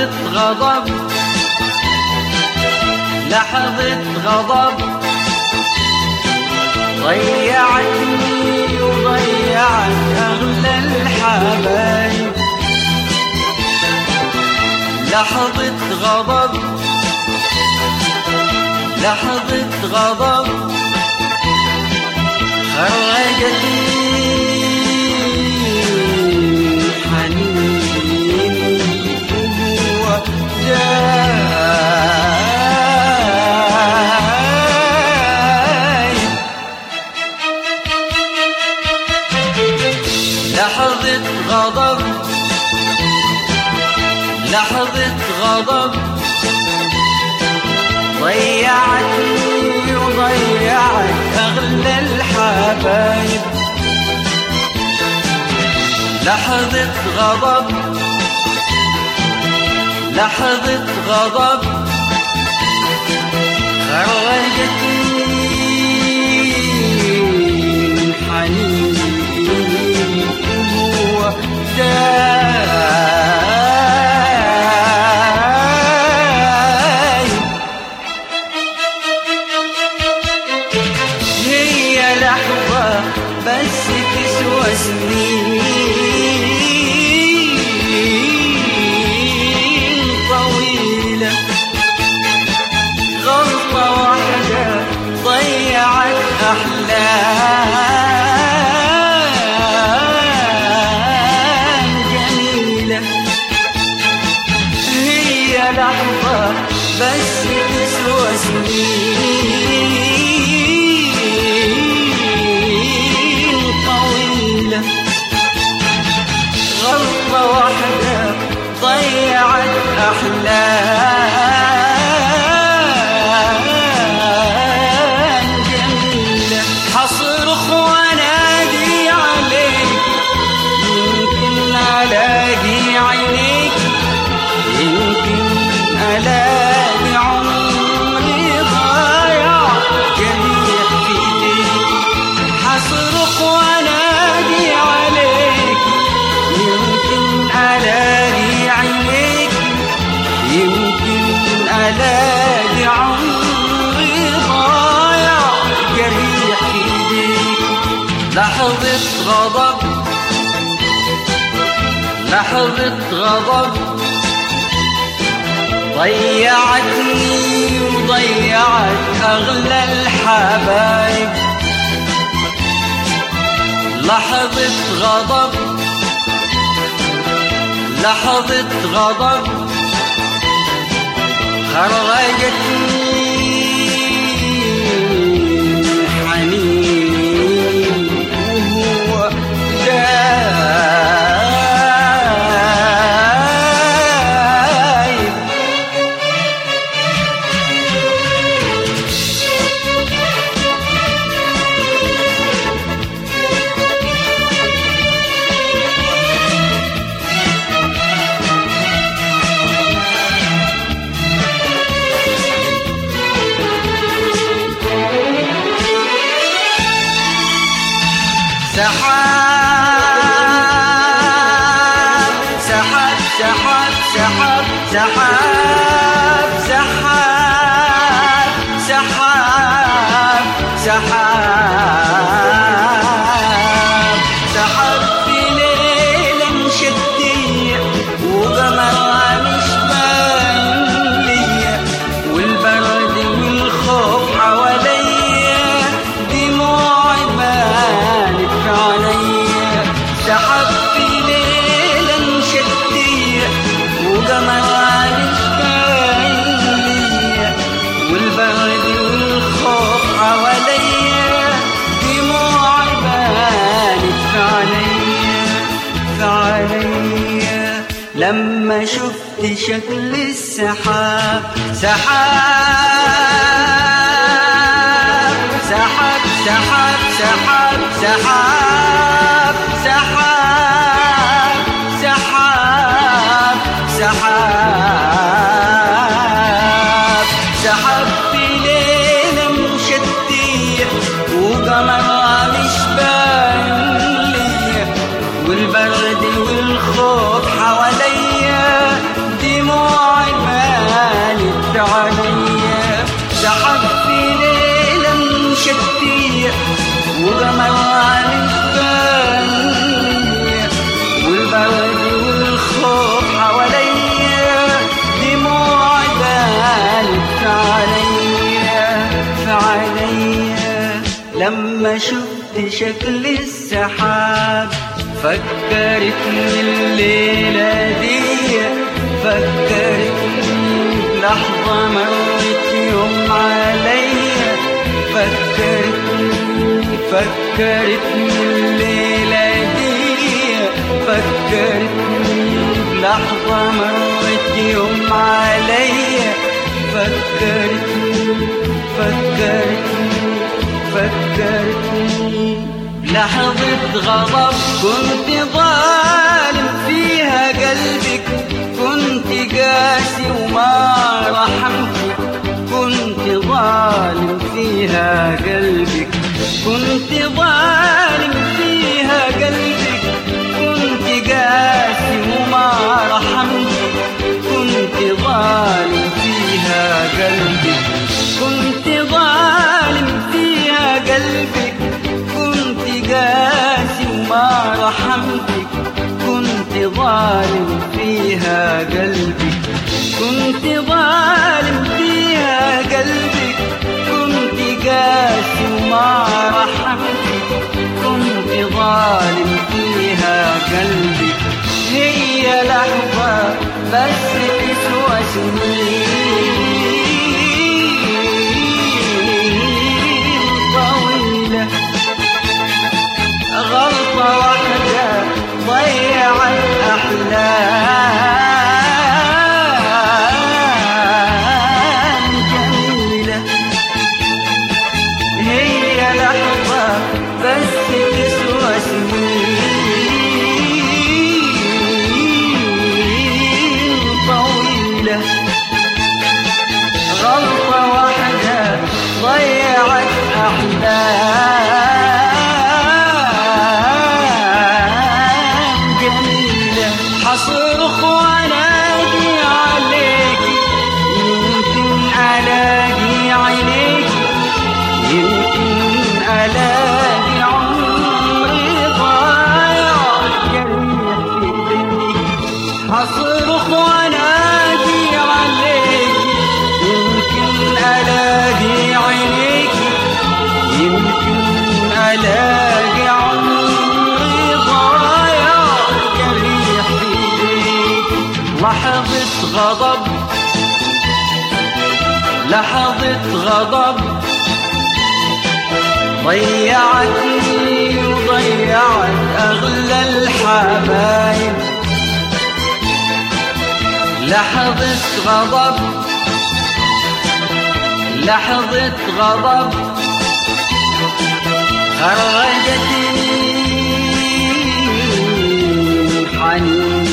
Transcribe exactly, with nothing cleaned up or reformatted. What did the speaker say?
لحظة غضب لحظة غضب ضيعتني وضيعت أغلى الحبايب. لحظة غضب لحظة غضب خرجتني حنيني وهو دايب. لحظة غضب لحظة غضب ضيعتني وضيعت أغلى الحبايب. لحظة غضب لحظة غضب خرجتني من حنيني وهو دايب. هي لحظة بس تسوى سنين طويلة. غلطة واحدة ضيعت أحلام جميلة. هي لحظة بس تسوى سنين طويلة. غلطة واحدة ضيعت أحلام جميلة. حصرخ وانادي عليك يمكن ألاقي عينيك، يمكن ألاقي عمري ضايع جريح في ايديك. حصرخ وانادي عليك يمكن ألاقي عينيك، يمكن ألاقي عمري ضايع جريح في ايديك. لحظة غضب لحظة غضب ضيعتني وضيعت أغلى الحبايب. لحظة غضب لحظة غضب خرجتني حنين وهو دايب. سحاب سحاب سحاب سحاب سحاب سحاب سحاب سحاب سحاب في ليلة مشتية وقمرها مش باين ليا، والبرد والخوف حواليا دموعي بانت عليا. سحاب في ليلة مشتية وقمرها مش باين ليا، والبرد والخوف حواليا دموعي بانت عليا عليا. لما شفت شكل السحاب سحاب سحاب سحاب سحاب سحاب سحاب سحاب سحاب سحاب في ليلة مشتية وقمرها مش باين ليا، والبرد والخوف حواليا دموع مش باين، والبرد والخوف حواليا، دموع بانت عليا عليا. لما شفت شكل السحاب فكرتني الليلة دي، فكرتني بلحظة مرت يوم عليا، فكرتني فكرتني الليلة دي، فكرتني بلحظة مرت يوم عليا، فكرتني فكرتني فكرتني بلحظة غضب كنت ظالم فيها قلبك، كنت قاسي وما رحمتك، كنت ظالم فيها قلبك، كنت ظالم فيها قلبك، كنت قاسي وما رحمتك، كنت ظالم فيها قلبك، كنت ظالم فيها قلبك، كنت قاسي وما رحمتك، كنت ظالم فيها قلبك، كنت ظالم فيها قلبك، كنت قاسي وما رحمتك، كنت ظالم فيها قلبك. هي لحظة بس تسوى سنين طويلة، غلطة واحدة ضيعت أحلام جميلة. هي لحظة بس تسوى سنين طويلة، غلطة واحدة ضيعت أحلام جميلة. حصرخ وانادي عليك، يمكن الاقي عينيك، يمكن الاقي عمري ضايع جريح في ايديك. حصرخ وانادي عليك، يمكن الاقي عينيك، يمكن الاقي عمري ضايع جريح في ايديك. لحظة غضب لحظة غضب ضيعتني وضيعت أغلى الحبايب. لحظة غضب لحظة غضب خرجتني حنين